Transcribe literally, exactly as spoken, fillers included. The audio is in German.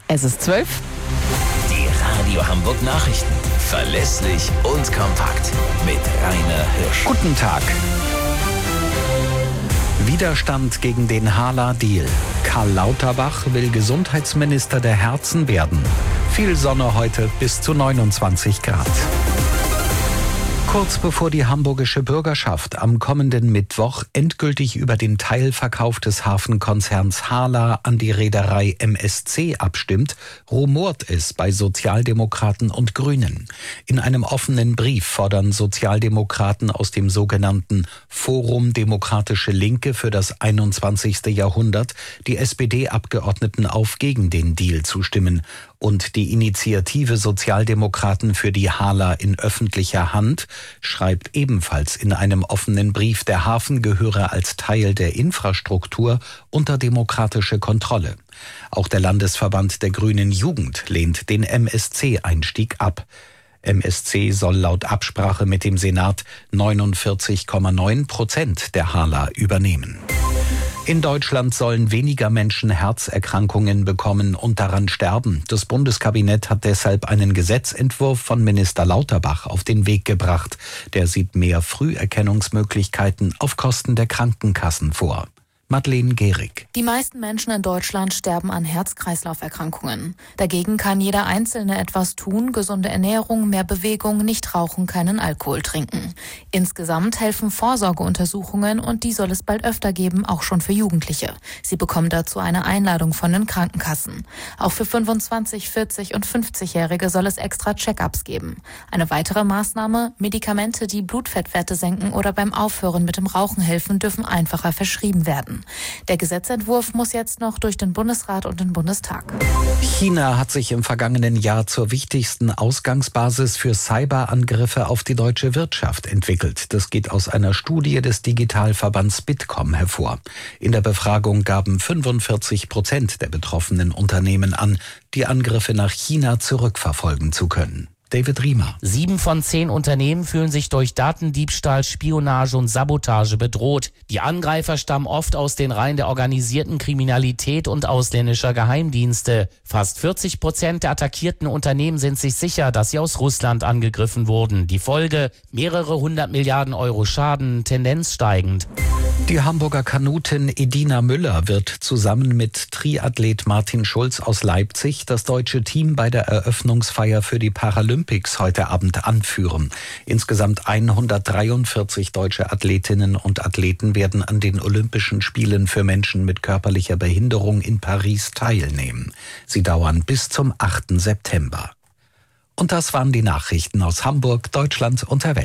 Es ist zwölf. Die Radio Hamburg Nachrichten. Verlässlich und kompakt. Mit Rainer Hirsch. Guten Tag. Widerstand gegen den Hala-Deal. Karl Lauterbach will Gesundheitsminister der Herzen werden. Viel Sonne heute, bis zu neunundzwanzig Grad. Kurz bevor die hamburgische Bürgerschaft am kommenden Mittwoch endgültig über den Teilverkauf des Hafenkonzerns Hala an die Reederei M S C abstimmt, rumort es bei Sozialdemokraten und Grünen. In einem offenen Brief fordern Sozialdemokraten aus dem sogenannten Forum Demokratische Linke für das einundzwanzigste Jahrhundert die S P D-Abgeordneten auf, gegen den Deal zu stimmen. Und die Initiative Sozialdemokraten für die Hala in öffentlicher Hand schreibt ebenfalls in einem offenen Brief, der Hafen gehöre als Teil der Infrastruktur unter demokratische Kontrolle. Auch der Landesverband der Grünen Jugend lehnt den M S C-Einstieg ab. M S C soll laut Absprache mit dem Senat neunundvierzig Komma neun Prozent der Hala übernehmen. In Deutschland sollen weniger Menschen Herzerkrankungen bekommen und daran sterben. Das Bundeskabinett hat deshalb einen Gesetzentwurf von Minister Lauterbach auf den Weg gebracht. Der sieht mehr Früherkennungsmöglichkeiten auf Kosten der Krankenkassen vor. Madeleine Gehrig. Die meisten Menschen in Deutschland sterben an Herz-Kreislauf-Erkrankungen. Dagegen kann jeder Einzelne etwas tun: gesunde Ernährung, mehr Bewegung, nicht rauchen, keinen Alkohol trinken. Insgesamt helfen Vorsorgeuntersuchungen, und die soll es bald öfter geben, auch schon für Jugendliche. Sie bekommen dazu eine Einladung von den Krankenkassen. Auch für fünfundzwanzig-, vierzig- und fünfzigjährige soll es extra Check-ups geben. Eine weitere Maßnahme: Medikamente, die Blutfettwerte senken oder beim Aufhören mit dem Rauchen helfen, dürfen einfacher verschrieben werden. Der Gesetzentwurf muss jetzt noch durch den Bundesrat und den Bundestag. China hat sich im vergangenen Jahr zur wichtigsten Ausgangsbasis für Cyberangriffe auf die deutsche Wirtschaft entwickelt. Das geht aus einer Studie des Digitalverbands Bitkom hervor. In der Befragung gaben fünfundvierzig Prozent der betroffenen Unternehmen an, die Angriffe nach China zurückverfolgen zu können. David Riemer. Sieben von zehn Unternehmen fühlen sich durch Datendiebstahl, Spionage und Sabotage bedroht. Die Angreifer stammen oft aus den Reihen der organisierten Kriminalität und ausländischer Geheimdienste. Fast vierzig Prozent der attackierten Unternehmen sind sich sicher, dass sie aus Russland angegriffen wurden. Die Folge: mehrere hundert Milliarden Euro Schaden, Tendenz steigend. Die Hamburger Kanutin Edina Müller wird zusammen mit Triathlet Martin Schulz aus Leipzig das deutsche Team bei der Eröffnungsfeier für die Paralympics heute Abend anführen. Insgesamt hundertdreiundvierzig deutsche Athletinnen und Athleten werden an den Olympischen Spielen für Menschen mit körperlicher Behinderung in Paris teilnehmen. Sie dauern bis zum achten September. Und das waren die Nachrichten aus Hamburg, Deutschland und der Welt.